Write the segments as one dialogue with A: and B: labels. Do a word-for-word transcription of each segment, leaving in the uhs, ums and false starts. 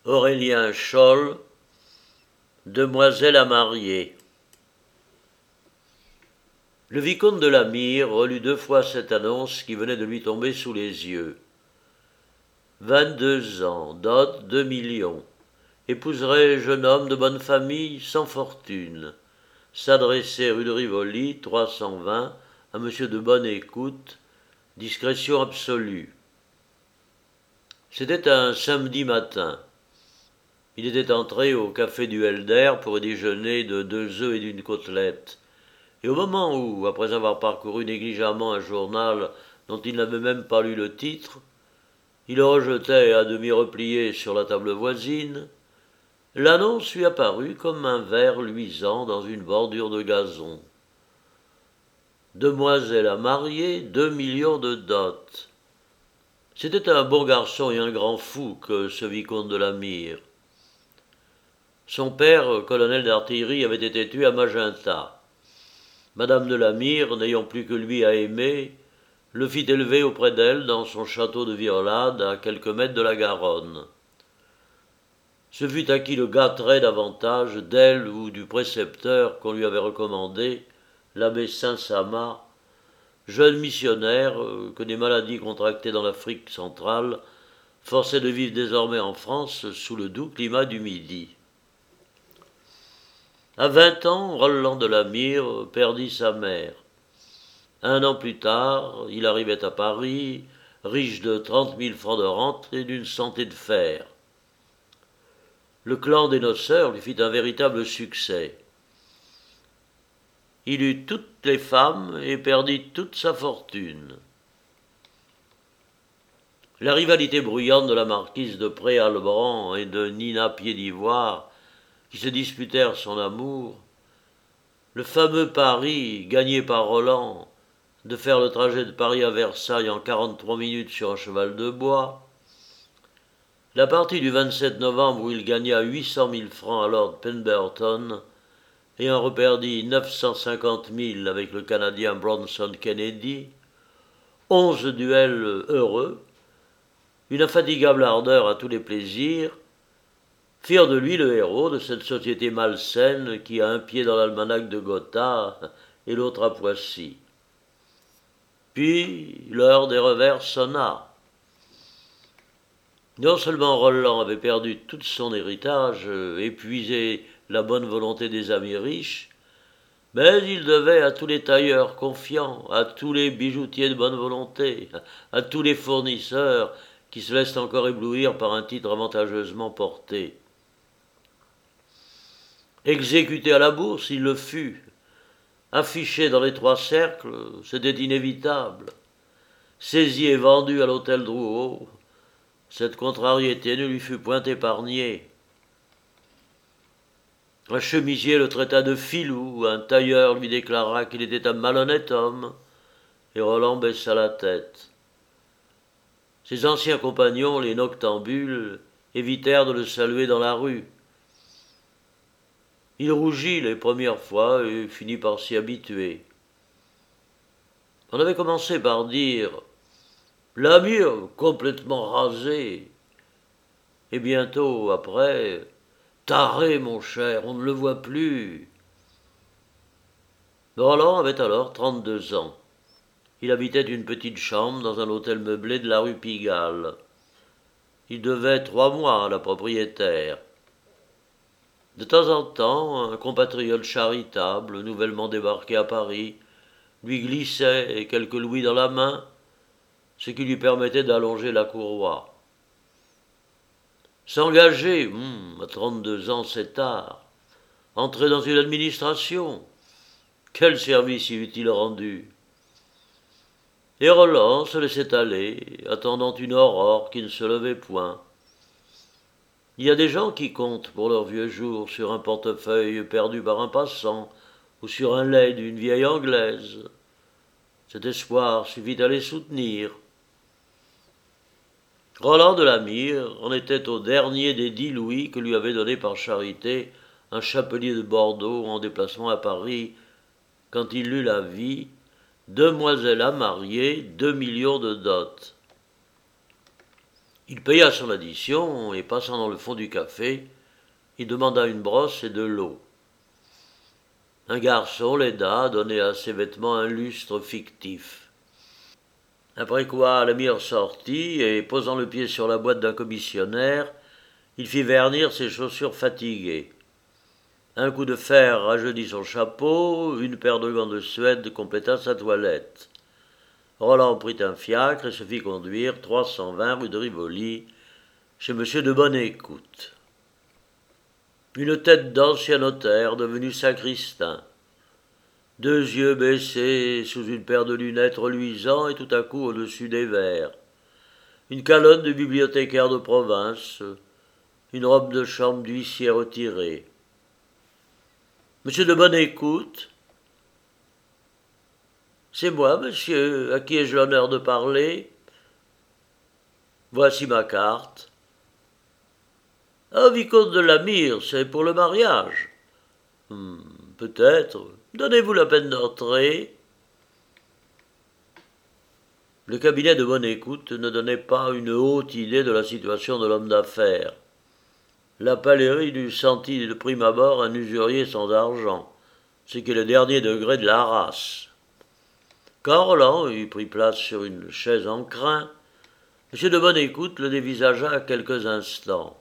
A: Aurélien Scholl, Demoiselle à marier. Le vicomte de la Mire relut deux fois cette annonce qui venait de lui tomber sous les yeux. Vingt-deux ans, dot deux millions. Épouserait jeune homme de bonne famille, sans fortune. S'adresser rue de Rivoli, trois cent vingt, à monsieur de Bonne Écoute, discrétion absolue. C'était un samedi matin. Il était entré au café du Helder pour y déjeuner de deux œufs et d'une côtelette. Et au moment où, après avoir parcouru négligemment un journal dont il n'avait même pas lu le titre, il le rejetait à demi replié sur la table voisine, l'annonce lui apparut comme un ver luisant dans une bordure de gazon. Demoiselle à marier, deux millions de dot. C'était un bon garçon et un grand fou que ce vicomte de la Mire. Son père, colonel d'artillerie, avait été tué à Magenta. Madame de la Mire, n'ayant plus que lui à aimer, le fit élever auprès d'elle dans son château de Violade, à quelques mètres de la Garonne. Ce fut à qui le gâterait davantage, d'elle ou du précepteur qu'on lui avait recommandé, l'abbé Saint-Sama, jeune missionnaire que des maladies contractées dans l'Afrique centrale forçaient de vivre désormais en France sous le doux climat du Midi. À vingt ans, Roland de la Mire perdit sa mère. Un an plus tard, il arrivait à Paris, riche de trente mille francs de rente et d'une santé de fer. Le clan des noceurs lui fit un véritable succès. Il eut toutes les femmes et perdit toute sa fortune. La rivalité bruyante de la marquise de Préalbran et de Nina Pied-d'Ivoire, qui se disputèrent son amour, le fameux pari gagné par Roland de faire le trajet de Paris à Versailles en quarante-trois minutes sur un cheval de bois, la partie du vingt-sept novembre où il gagna huit cent mille francs à Lord Pemberton et en reperdit neuf cent cinquante mille avec le Canadien Bronson Kennedy, onze duels heureux, une infatigable ardeur à tous les plaisirs, firent de lui le héros de cette société malsaine qui a un pied dans l'almanach de Gotha et l'autre à Poissy. Puis l'heure des revers sonna. Non seulement Roland avait perdu tout son héritage, épuisé la bonne volonté des amis riches, mais il devait à tous les tailleurs confiants, à tous les bijoutiers de bonne volonté, à tous les fournisseurs qui se laissent encore éblouir par un titre avantageusement porté. Exécuté à la bourse, il le fut. Affiché dans les trois cercles, c'était inévitable. Saisi et vendu à l'hôtel Drouot, cette contrariété ne lui fut point épargnée. Un chemisier le traita de filou, un tailleur lui déclara qu'il était un malhonnête homme, et Roland baissa la tête. Ses anciens compagnons, les noctambules, évitèrent de le saluer dans la rue. Il rougit les premières fois et finit par s'y habituer. On avait commencé par dire « La Mire complètement rasée », et bientôt après « Taré, mon cher, on ne le voit plus ». Roland avait alors trente-deux ans. Il habitait une petite chambre dans un hôtel meublé de la rue Pigalle. Il devait trois mois à la propriétaire. De temps en temps, un compatriote charitable, nouvellement débarqué à Paris, lui glissait quelques louis dans la main, ce qui lui permettait d'allonger la courroie. S'engager, hum, à trente-deux ans, c'est tard. Entrer dans une administration, quel service y eût-il rendu? Et Roland se laissait aller, attendant une aurore qui ne se levait point. Il y a des gens qui comptent pour leurs vieux jours sur un portefeuille perdu par un passant ou sur un lait d'une vieille anglaise. Cet espoir suffit à les soutenir. Roland de la Mire en était au dernier des dix louis que lui avait donné par charité un chapelier de Bordeaux en déplacement à Paris, quand il lut la vie « Demoiselle à marier, deux millions de dot ». Il paya son addition et, passant dans le fond du café, il demanda une brosse et de l'eau. Un garçon l'aida à donner à ses vêtements un lustre fictif. Après quoi, l'ami ressortit et, posant le pied sur la boîte d'un commissionnaire, il fit vernir ses chaussures fatiguées. Un coup de fer rajeunit son chapeau, une paire de gants de Suède compléta sa toilette. Roland prit un fiacre et se fit conduire trois cent vingt rue de Rivoli, chez monsieur de Bonne-Écoute. Une tête d'ancien notaire devenu sacristain, deux yeux baissés sous une paire de lunettes reluisants et tout à coup au-dessus des verres, une calotte de bibliothécaire de province, une robe de chambre d'huissier retirée. Monsieur de Bonne-Écoute, c'est moi, monsieur, à qui ai-je l'honneur de parler? Voici ma carte. Ah, vicomte de la Mire, c'est pour le mariage. Hmm, peut-être. Donnez-vous la peine d'entrer. Le cabinet de Bonne-Écoute ne donnait pas une haute idée de la situation de l'homme d'affaires. La pèlerine eût senti de prime abord un usurier sans argent, ce qui est le dernier degré de la race. Quand Roland eut pris place sur une chaise en crin, M. de Bonne-Écoute le dévisagea quelques instants.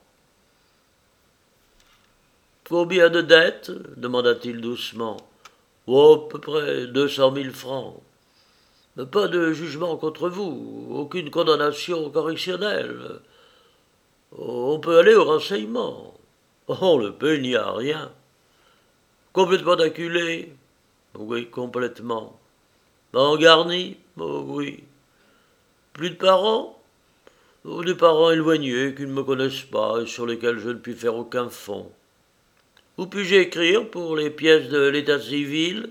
A: « Combien de dettes ?» demanda-t-il doucement. « Oh, à peu près deux cent mille francs. Pas de jugement contre vous, aucune condamnation correctionnelle. On peut aller au renseignement. On le peut, il n'y a rien. Complètement acculé? Oui, complètement. En garni? Oh, oui. Plus de parents? Oh, des parents éloignés qui ne me connaissent pas et sur lesquels je ne puis faire aucun fond. Où puis-je écrire pour les pièces de l'état civil?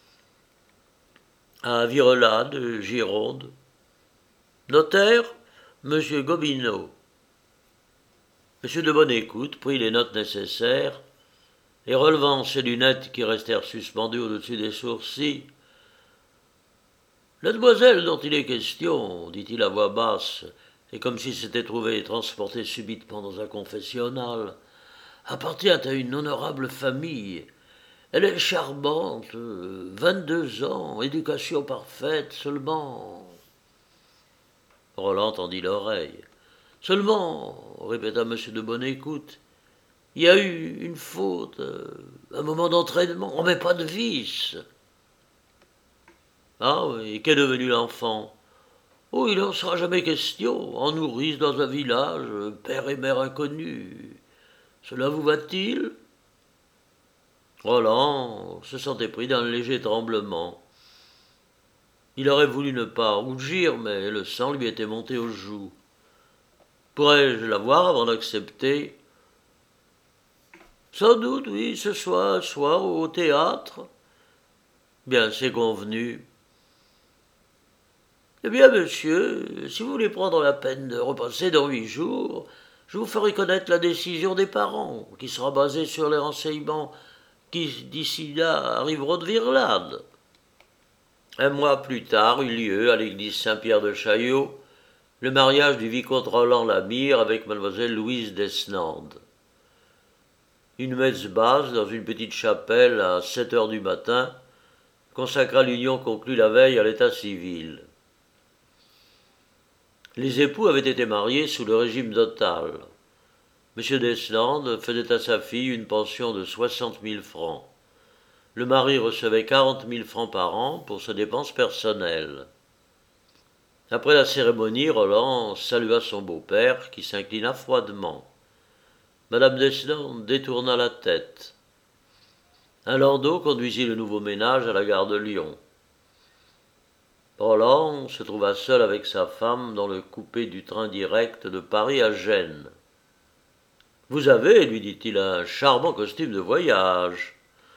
A: À Virelade, Gironde. Notaire? Monsieur Gobineau. Monsieur de Bonne-Écoute prit les notes nécessaires et, relevant ses lunettes qui restèrent suspendues au-dessus des sourcils, « La demoiselle dont il est question, dit-il à voix basse, et comme s'il s'était trouvé transporté subitement dans un confessionnal, appartient à une honorable famille. Elle est charmante, vingt-deux ans, éducation parfaite, seulement... » Roland tendit l'oreille. « Seulement, répéta M. de Bonne-Écoute, il y a eu une faute, un moment d'entraînement, on met pas de vice. » Ah oui, qu'est devenu l'enfant? Oh, il n'en sera jamais question, en nourrice dans un village, père et mère inconnus. Cela vous va-t-il? Roland se sentait pris d'un léger tremblement. Il aurait voulu ne pas rougir, mais le sang lui était monté aux joues. Pourrais-je la voir avant d'accepter? Sans doute, oui, ce soir, soir au théâtre. Bien, c'est convenu. Eh bien, monsieur, si vous voulez prendre la peine de repasser dans huit jours, je vous ferai connaître la décision des parents, qui sera basée sur les renseignements qui, d'ici là, arriveront de Virelade. Un mois plus tard eut lieu, à l'église Saint-Pierre de Chaillot, le mariage du vicomte Roland Lamire avec mademoiselle Louise Desnandes. Une messe basse dans une petite chapelle à sept heures du matin consacra l'union conclue la veille à l'état civil. Les époux avaient été mariés sous le régime total. M. Desnandes faisait à sa fille une pension de soixante mille francs. Le mari recevait quarante mille francs par an pour ses dépenses personnelles. Après la cérémonie, Roland salua son beau-père, qui s'inclina froidement. Madame Desnandes détourna la tête. Un landau conduisit le nouveau ménage à la gare de Lyon. Roland se trouva seul avec sa femme dans le coupé du train direct de Paris à Gênes. « Vous avez, lui dit-il, un charmant costume de voyage. »«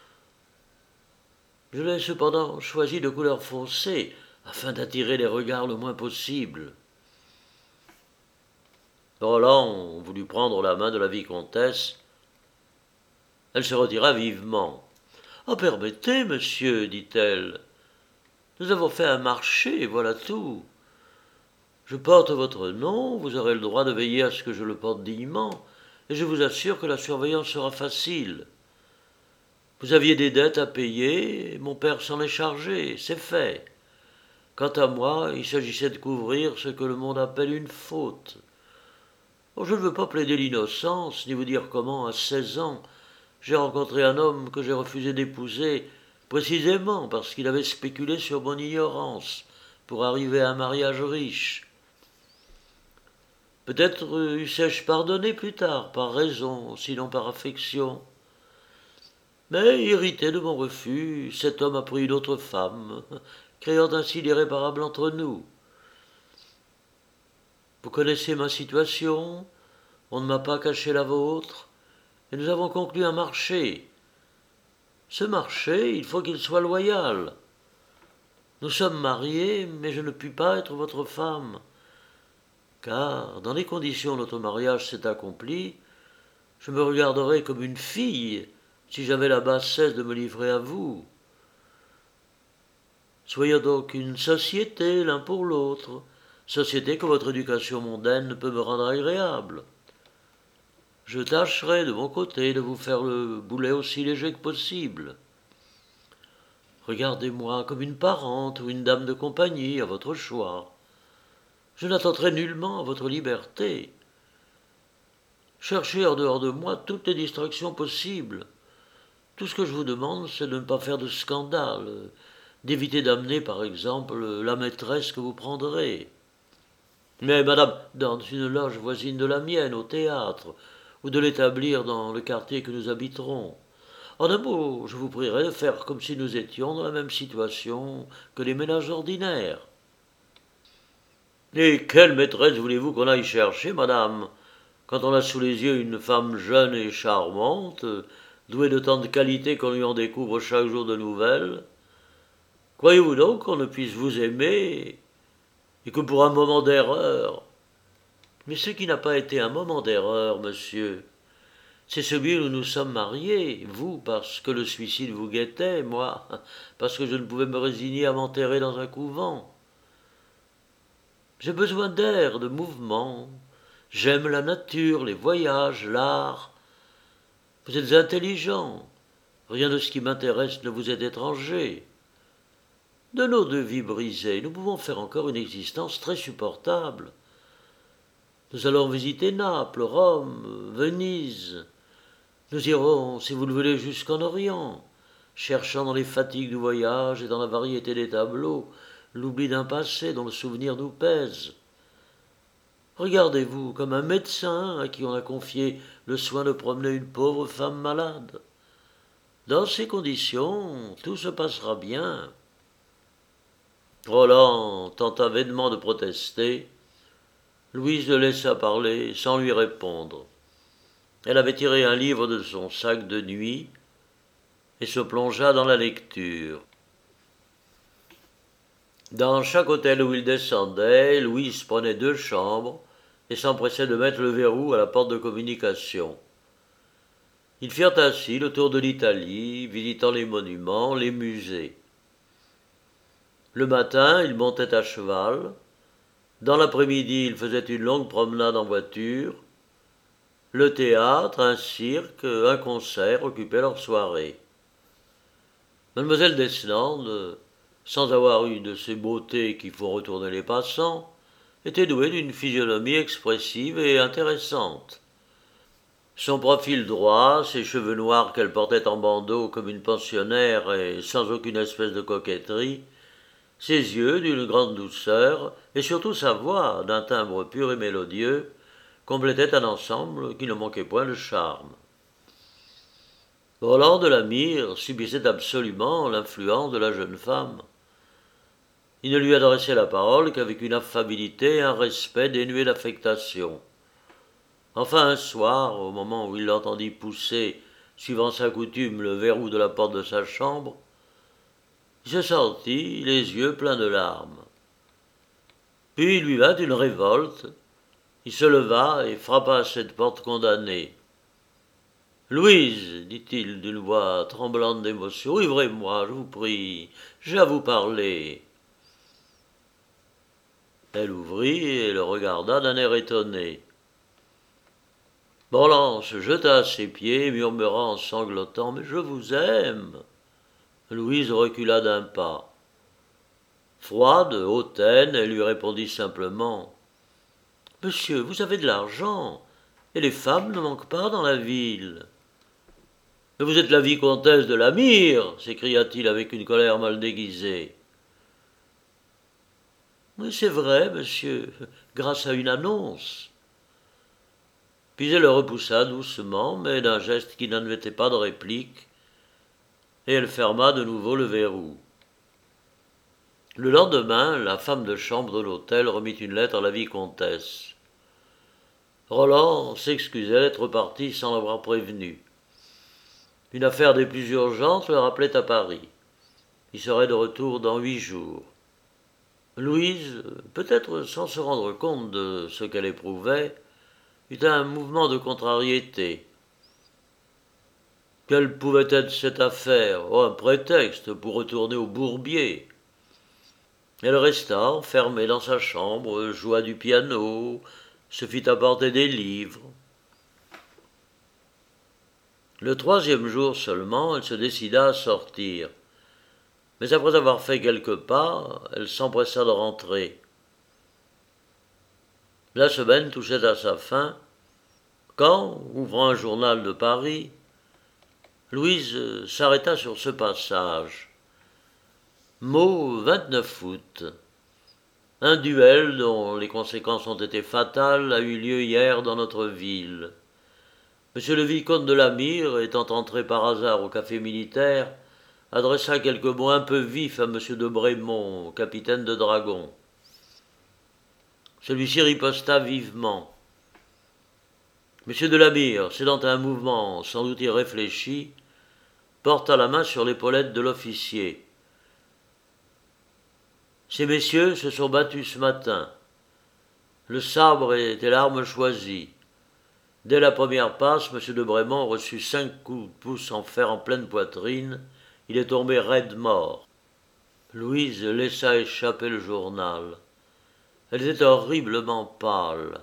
A: Je l'ai cependant choisi de couleur foncée, afin d'attirer les regards le moins possible. » Roland voulut prendre la main de la vicomtesse. Elle se retira vivement. « Ah, permettez, monsieur, dit-elle. Nous avons fait un marché, voilà tout. Je porte votre nom, vous aurez le droit de veiller à ce que je le porte dignement, et je vous assure que la surveillance sera facile. Vous aviez des dettes à payer, et mon père s'en est chargé, c'est fait. Quant à moi, il s'agissait de couvrir ce que le monde appelle une faute. Oh, je ne veux pas plaider l'innocence, ni vous dire comment, à seize ans, j'ai rencontré un homme que j'ai refusé d'épouser, précisément parce qu'il avait spéculé sur mon ignorance, pour arriver à un mariage riche. Peut-être eussé-je pardonné plus tard, par raison, sinon par affection. Mais, irrité de mon refus, cet homme a pris une autre femme, créant ainsi l'irréparable entre nous. Vous connaissez ma situation, on ne m'a pas caché la vôtre, et nous avons conclu un marché. Ce marché, il faut qu'il soit loyal. Nous sommes mariés, mais je ne puis pas être votre femme, car, dans les conditions où notre mariage s'est accompli, je me regarderais comme une fille si j'avais la bassesse de me livrer à vous. Soyons donc une société l'un pour l'autre, société que votre éducation mondaine ne peut me rendre agréable. Je tâcherai de mon côté de vous faire le boulet aussi léger que possible. Regardez-moi comme une parente ou une dame de compagnie, à votre choix. Je n'attenterai nullement à votre liberté. Cherchez en dehors de moi toutes les distractions possibles. Tout ce que je vous demande, c'est de ne pas faire de scandale, d'éviter d'amener, par exemple, la maîtresse que vous prendrez. Mais, madame, dans une loge voisine de la mienne, au théâtre, ou de l'établir dans le quartier que nous habiterons. En un mot, je vous prierai de faire comme si nous étions dans la même situation que les ménages ordinaires. Et quelle maîtresse voulez-vous qu'on aille chercher, madame, quand on a sous les yeux une femme jeune et charmante, douée de tant de qualités qu'on lui en découvre chaque jour de nouvelles? Croyez-vous donc qu'on ne puisse vous aimer, et que pour un moment d'erreur... Mais ce qui n'a pas été un moment d'erreur, monsieur, c'est celui où nous sommes mariés, vous parce que le suicide vous guettait, moi parce que je ne pouvais me résigner à m'enterrer dans un couvent. J'ai besoin d'air, de mouvement. J'aime la nature, les voyages, l'art. Vous êtes intelligent. Rien de ce qui m'intéresse ne vous est étranger. De nos deux vies brisées, nous pouvons faire encore une existence très supportable. Nous allons visiter Naples, Rome, Venise. Nous irons, si vous le voulez, jusqu'en Orient, cherchant dans les fatigues du voyage et dans la variété des tableaux l'oubli d'un passé dont le souvenir nous pèse. Regardez-vous comme un médecin à qui on a confié le soin de promener une pauvre femme malade. Dans ces conditions, tout se passera bien. Roland tenta vainement de protester. Louise le laissa parler sans lui répondre. Elle avait tiré un livre de son sac de nuit et se plongea dans la lecture. Dans chaque hôtel où il descendait, Louise prenait deux chambres et s'empressait de mettre le verrou à la porte de communication. Ils firent ainsi le tour de l'Italie, visitant les monuments, les musées. Le matin, ils montaient à cheval. Dans l'après-midi, ils faisaient une longue promenade en voiture. Le théâtre, un cirque, un concert occupaient leur soirée. Mademoiselle Deslandes, sans avoir eu de ces beautés qui font retourner les passants, était douée d'une physionomie expressive et intéressante. Son profil droit, ses cheveux noirs qu'elle portait en bandeau comme une pensionnaire et sans aucune espèce de coquetterie, ses yeux d'une grande douceur, et surtout sa voix d'un timbre pur et mélodieux, complétaient un ensemble qui ne manquait point de charme. Roland de la Mire subissait absolument l'influence de la jeune femme. Il ne lui adressait la parole qu'avec une affabilité et un respect dénués d'affectation. Enfin, un soir, au moment où il l'entendit pousser, suivant sa coutume, le verrou de la porte de sa chambre, il se sentit les yeux pleins de larmes. Puis il lui vint une révolte. Il se leva et frappa à cette porte condamnée. « Louise, dit-il d'une voix tremblante d'émotion, ouvrez-moi, je vous prie, j'ai à vous parler. » Elle ouvrit et le regarda d'un air étonné. Roland se jeta à ses pieds, murmurant en sanglotant « Mais je vous aime !» Louise recula d'un pas. Froide, hautaine, elle lui répondit simplement « Monsieur, vous avez de l'argent, et les femmes ne manquent pas dans la ville. »« Mais vous êtes la vicomtesse de la Mire !» s'écria-t-il avec une colère mal déguisée. « Oui, c'est vrai, monsieur, grâce à une annonce. » Puis elle le repoussa doucement, mais d'un geste qui n'admettait pas de réplique, et elle ferma de nouveau le verrou. Le lendemain, la femme de chambre de l'hôtel remit une lettre à la vicomtesse. Roland s'excusait d'être parti sans l'avoir prévenu. Une affaire des plus urgentes le rappelait à Paris. Il serait de retour dans huit jours. Louise, peut-être sans se rendre compte de ce qu'elle éprouvait, eut un mouvement de contrariété. Quelle pouvait être cette affaire? Oh, un prétexte pour retourner au Bourbier. Elle resta enfermée dans sa chambre, joua du piano, se fit apporter des livres. Le troisième jour seulement, elle se décida à sortir. Mais après avoir fait quelques pas, elle s'empressa de rentrer. La semaine touchait à sa fin, quand, ouvrant un journal de Paris, Louise s'arrêta sur ce passage. Mot vingt-neuf août. Un duel dont les conséquences ont été fatales a eu lieu hier dans notre ville. Monsieur le vicomte de la Mire, étant entré par hasard au café militaire, adressa quelques mots un peu vifs à monsieur de Brémond, capitaine de dragons. Celui-ci riposta vivement. Monsieur de la Mire, cédant à un mouvement sans doute irréfléchi, porta la main sur l'épaulette de l'officier. Ces messieurs se sont battus ce matin. Le sabre était l'arme choisie. Dès la première passe, M. de Brémond reçut cinq coups de pouce en fer en pleine poitrine. Il est tombé raide mort. Louise laissa échapper le journal. Elle était horriblement pâle.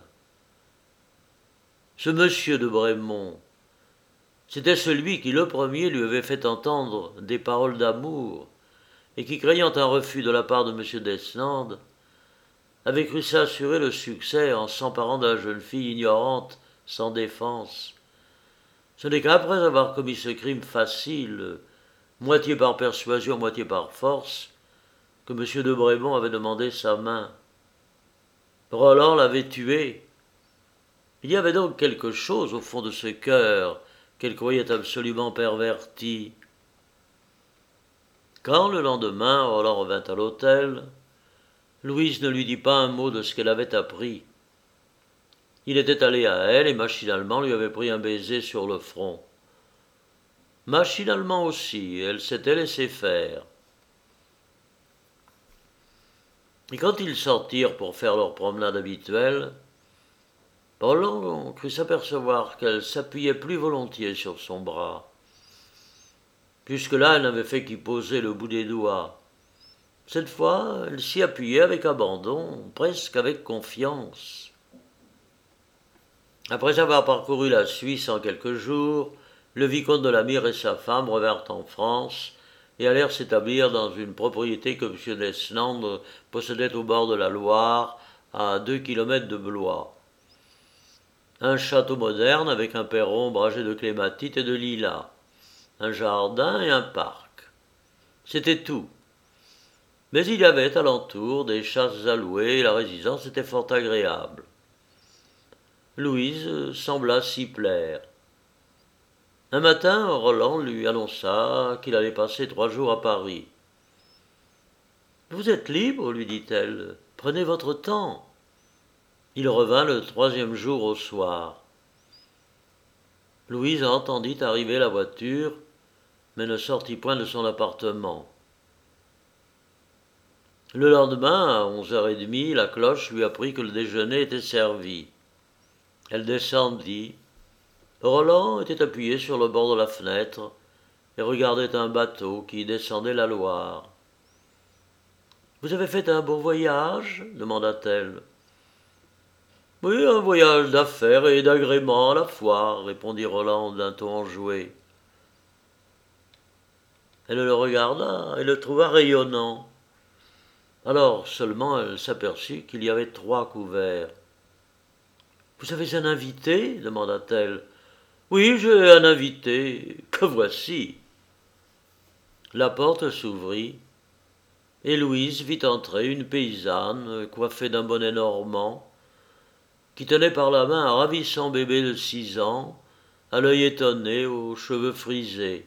A: Ce monsieur de Brémond, c'était celui qui le premier lui avait fait entendre des paroles d'amour, et qui, craignant un refus de la part de M. Deslandes, avait cru s'assurer le succès en s'emparant de la jeune fille ignorante, sans défense. Ce n'est qu'après avoir commis ce crime facile, moitié par persuasion, moitié par force, que M. de Brémond avait demandé sa main. Roland l'avait tué. Il y avait donc quelque chose au fond de ce cœur qu'elle croyait absolument perverti. Quand, le lendemain, Roland revint à l'hôtel, Louise ne lui dit pas un mot de ce qu'elle avait appris. Il était allé à elle et machinalement lui avait pris un baiser sur le front. Machinalement aussi, elle s'était laissé faire. Et quand ils sortirent pour faire leur promenade habituelle, Roland crut s'apercevoir qu'elle s'appuyait plus volontiers sur son bras. Jusque-là, elle n'avait fait qu'y poser le bout des doigts. Cette fois, elle s'y appuyait avec abandon, presque avec confiance. Après avoir parcouru la Suisse en quelques jours, le vicomte de la Mire et sa femme revinrent en France et allèrent s'établir dans une propriété que M. Deslandes possédait au bord de la Loire, à deux kilomètres de Blois. Un château moderne avec un perron ombragé de clématites et de lilas, un jardin et un parc. C'était tout. Mais il y avait alentour des chasses à louer et la résidence était fort agréable. Louise sembla s'y plaire. Un matin, Roland lui annonça qu'il allait passer trois jours à Paris. « Vous êtes libre, lui dit-elle. Prenez votre temps. » Il revint le troisième jour au soir. Louise entendit arriver la voiture, mais ne sortit point de son appartement. Le lendemain, à onze heures trente, la cloche lui apprit que le déjeuner était servi. Elle descendit. Roland était appuyé sur le bord de la fenêtre et regardait un bateau qui descendait la Loire. Vous avez fait un beau voyage demanda-t-elle. Oui, un voyage d'affaires et d'agrément à la fois, répondit Roland d'un ton enjoué. Elle le regarda et le trouva rayonnant. Alors seulement elle s'aperçut qu'il y avait trois couverts. Vous avez un invité demanda-t-elle. Oui, j'ai un invité. Que voici. La porte s'ouvrit, et Louise vit entrer une paysanne coiffée d'un bonnet normand, qui tenait par la main un ravissant bébé de six ans, à l'œil étonné, aux cheveux frisés.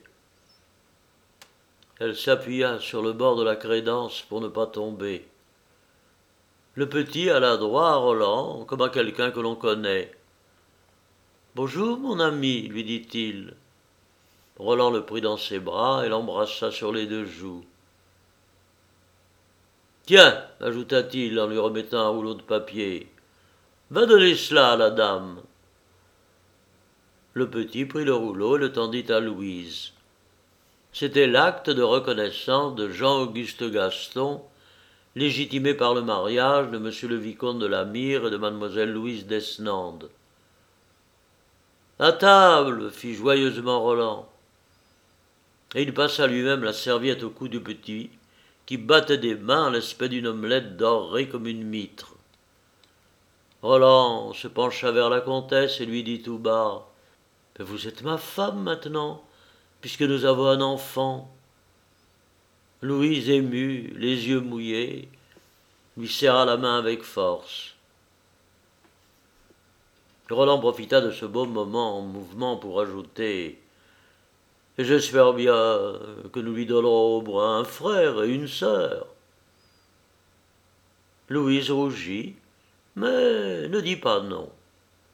A: Elle s'appuya sur le bord de la crédence pour ne pas tomber. Le petit alla droit à Roland, comme à quelqu'un que l'on connaît. « Bonjour, mon ami, lui dit-il. Roland le prit dans ses bras et l'embrassa sur les deux joues. « Tiens, ajouta-t-il en lui remettant un rouleau de papier, va donner cela à la dame. » Le petit prit le rouleau et le tendit à Louise. C'était l'acte de reconnaissance de Jean-Auguste Gaston, légitimé par le mariage de monsieur le vicomte de la Mire et de mademoiselle Louise d'Esnande. « À table !» fit joyeusement Roland. Et il passa lui-même la serviette au cou du petit, qui battait des mains à l'aspect d'une omelette dorée comme une mitre. Roland se pencha vers la comtesse et lui dit tout bas, « Vous êtes ma femme maintenant, puisque nous avons un enfant. » Louise, émue, les yeux mouillés, lui serra la main avec force. Roland profita de ce beau moment en mouvement pour ajouter « Et j'espère bien que nous lui donnerons au moins un frère et une sœur. » Louise rougit, mais ne dit pas non.